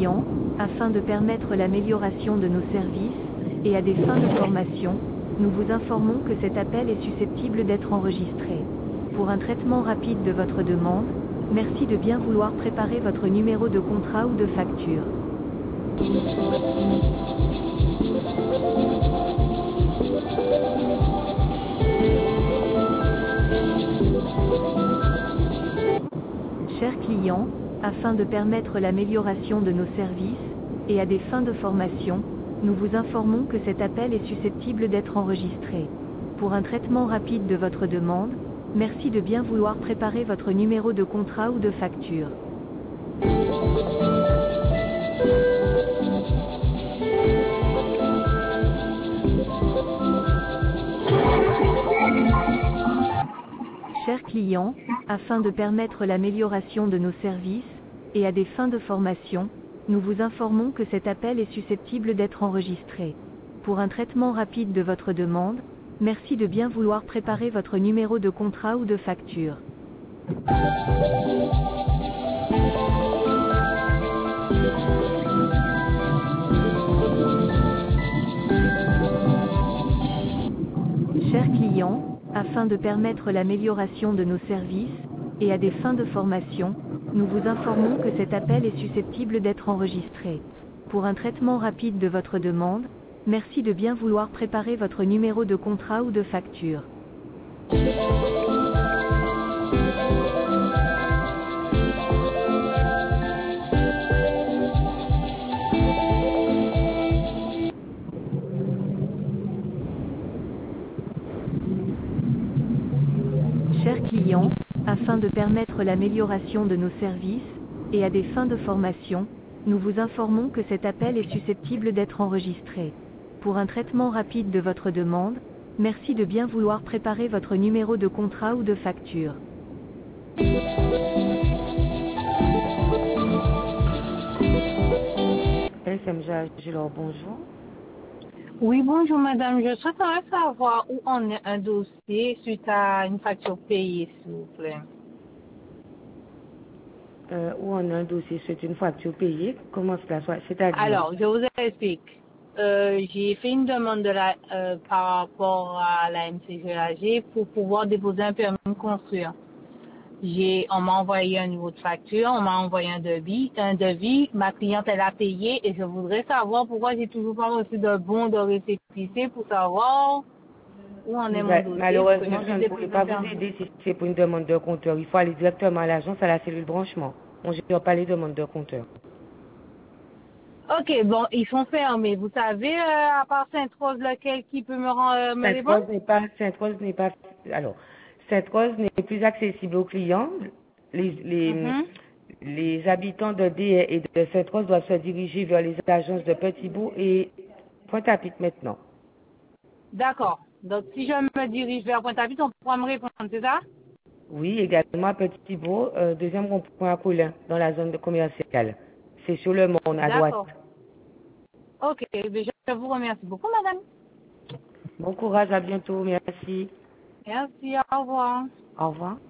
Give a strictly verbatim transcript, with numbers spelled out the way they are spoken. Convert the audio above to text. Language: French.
client, afin de permettre l'amélioration de nos services, et à des fins de formation, nous vous informons que cet appel est susceptible d'être enregistré. Pour un traitement rapide de votre demande, merci de bien vouloir préparer votre numéro de contrat ou de facture. Chers clients, afin de permettre l'amélioration de nos services, et à des fins de formation, nous vous informons que cet appel est susceptible d'être enregistré. Pour un traitement rapide de votre demande, merci de bien vouloir préparer votre numéro de contrat ou de facture. Chers clients, afin de permettre l'amélioration de nos services, et à des fins de formation, nous vous informons que cet appel est susceptible d'être enregistré. Pour un traitement rapide de votre demande, merci de bien vouloir préparer votre numéro de contrat ou de facture. Chers clients, afin de permettre l'amélioration de nos services, et à des fins de formation, nous vous informons que cet appel est susceptible d'être enregistré. Pour un traitement rapide de votre demande, merci de bien vouloir préparer votre numéro de contrat ou de facture. Chers clients, afin de permettre l'amélioration de nos services, et à des fins de formation, nous vous informons que cet appel est susceptible d'être enregistré. Pour un traitement rapide de votre demande, merci de bien vouloir préparer votre numéro de contrat ou de facture. S M J Gilor, bonjour. Oui, bonjour madame. Je souhaiterais savoir où en est un dossier suite à une facture payée, s'il vous plaît. Euh, où on a un dossier sur une facture payée, comment cela soit, c'est-à-dire? Alors, je vous explique. Euh, j'ai fait une demande de la, euh, par rapport à la M C G A G pour pouvoir déposer un permis de construire. J'ai, on m'a envoyé un niveau de facture, on m'a envoyé un devis, un devis, ma cliente elle a payé et je voudrais savoir pourquoi j'ai toujours pas reçu de bon de récépissé pour savoir où en est mon dossier. Malheureusement, je ne pourrais pas vous aider si c'est pour une demande de compteur. Il faut aller directement à l'agence, à la cellule branchement. On ne gère pas les demandes de compteur. Ok, bon, ils sont fermés. Vous savez, euh, à part Sainte-Rose, lequel qui peut me, rend, euh, me répondre? Sainte-Rose n'est pas, Sainte-Rose n'est pas, alors, Sainte-Rose n'est plus accessible aux clients. Les, les, Mhm. les habitants de D et de Sainte-Rose doivent se diriger vers les agences de Petit-Bourg et Pointe-à-Pitre maintenant. D'accord. Donc, si je me dirige vers Pointe-à-Pitre, on pourra me répondre, c'est ça? Oui, également à Petit-Bourg, euh, deuxième rond-point à Colin, dans la zone de commerciale. C'est sur le monde, à droite. D'accord. Ok, mais je vous remercie beaucoup, madame. Bon courage, à bientôt, merci. Merci, au revoir. Au revoir.